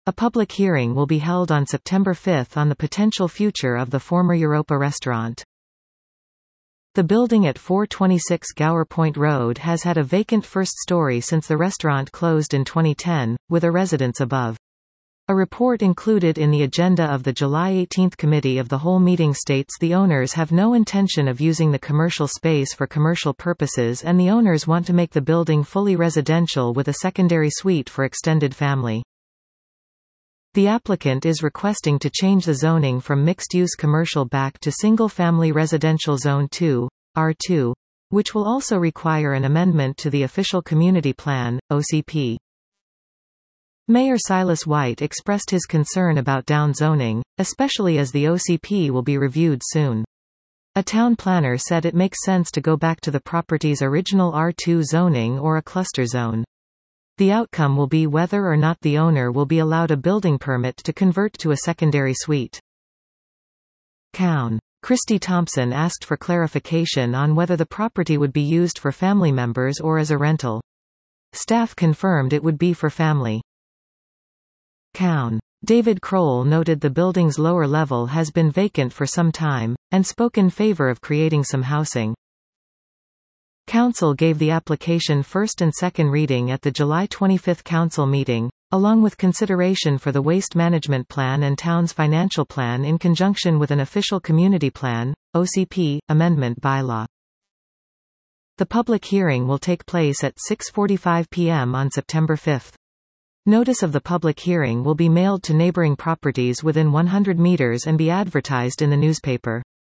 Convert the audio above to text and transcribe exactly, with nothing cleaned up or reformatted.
A public hearing will be held on September fifth on the potential future of the former Europa restaurant. The building at four twenty-six Gower Point Road has had a vacant first story since the restaurant closed in twenty ten, with a residence above. A report included in the agenda of the July eighteenth Committee of the Whole meeting states the owners have no intention of using the commercial space for commercial purposes and the owners want to make the building fully residential with a secondary suite for extended family. The applicant is requesting to change the zoning from mixed-use commercial back to single-family residential Zone two, R two, which will also require an amendment to the Official Community Plan, O C P. Mayor Silas White expressed his concern about downzoning, especially as the O C P will be reviewed soon. A town planner said it makes sense to go back to the property's original R two zoning or a cluster zone. The outcome will be whether or not the owner will be allowed a building permit to convert to a secondary suite. Cown. Christy Thompson asked for clarification on whether the property would be used for family members or as a rental. Staff confirmed it would be for family. Cown. David Kroll noted the building's lower level has been vacant for some time, and spoke in favor of creating some housing. Council gave the application first and second reading at the July twenty-fifth Council meeting, along with consideration for the Waste Management Plan and Town's Financial Plan in conjunction with an Official Community Plan, O C P, amendment bylaw. The public hearing will take place at six forty-five p m on September fifth. Notice of the public hearing will be mailed to neighboring properties within one hundred meters and be advertised in the newspaper.